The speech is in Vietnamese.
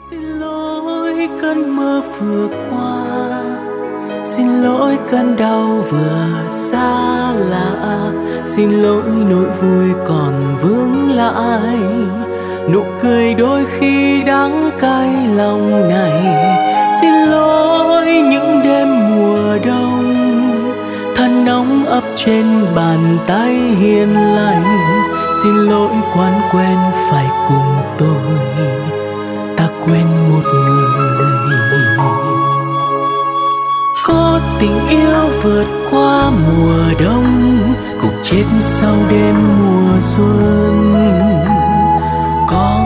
Xin lỗi cơn mơ vừa qua, xin lỗi cơn đau vừa xa lạ, xin lỗi nỗi vui còn vương lại, nụ cười đôi khi đắng cay lòng này. Xin lỗi những đêm mùa đông, thân nóng ấp trên bàn tay hiền lành. Xin lỗi quán quen phải cùng tôi, ta quên một người. Có tình yêu vượt qua mùa đông, cùng chết sau đêm mùa xuân. Có